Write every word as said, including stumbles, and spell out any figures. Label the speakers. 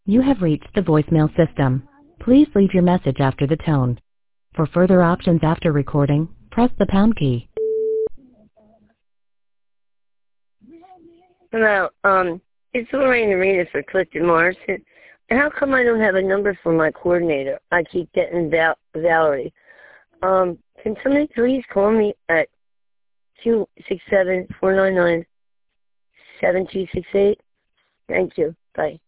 Speaker 1: You have reached the voicemail system. Please leave your message after the tone. For further options after recording, press the pound key.
Speaker 2: Hello, um, it's Lorraine Arena for Clifton Morrison. How come I don't have a number for my coordinator? I keep getting Val- Valerie. Um, can somebody please call me at two six seven, four nine nine, seven two six eight? Thank you. Bye.